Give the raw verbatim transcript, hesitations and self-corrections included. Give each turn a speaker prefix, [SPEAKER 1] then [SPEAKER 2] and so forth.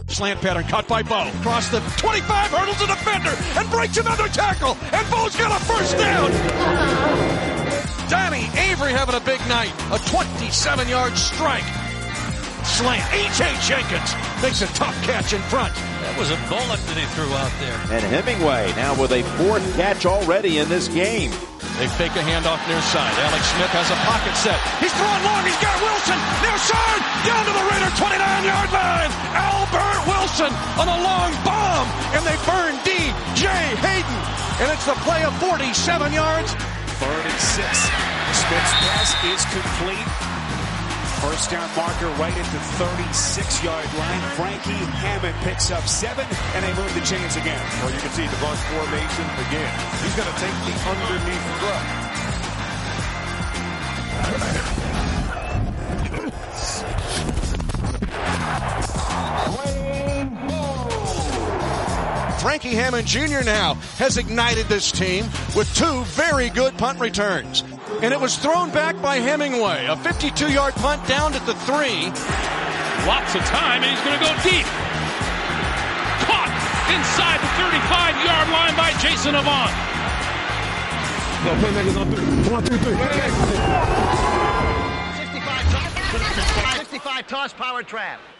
[SPEAKER 1] Slant pattern caught by Bo. Across the twenty-five, hurdles a defender and breaks another tackle. And Bo's got a first down. Donnie Avery having a big night. A twenty-seven-yard strike. Slant. A J Jenkins makes a tough catch in front.
[SPEAKER 2] That was a bullet that he threw out there.
[SPEAKER 3] And Hemingway now with a fourth catch already in this game.
[SPEAKER 1] They fake a handoff near side. Alex Smith has a pocket set. He's throwing long. He's got Wilson near side. Down to the Raider twenty-nine-yard line. Albert Wilson on a long bomb. And they burn D J Hayden. And it's the play of forty-seven yards.
[SPEAKER 4] Third and six. Smith's pass is complete. First down marker right at the thirty-six-yard line. Frankie Hammond picks up seven, and they move the chains again.
[SPEAKER 5] Well, you can see the bunch formation again. He's going to take the underneath thrust.
[SPEAKER 1] Frankie Hammond Junior now has ignited this team with two very good punt returns. And it was thrown back by Hemingway. A fifty-two-yard punt down at the three.
[SPEAKER 6] Lots of time, and he's going to go deep. Caught inside the thirty-five-yard line by Jason Avant.
[SPEAKER 7] sixty-five toss power trap.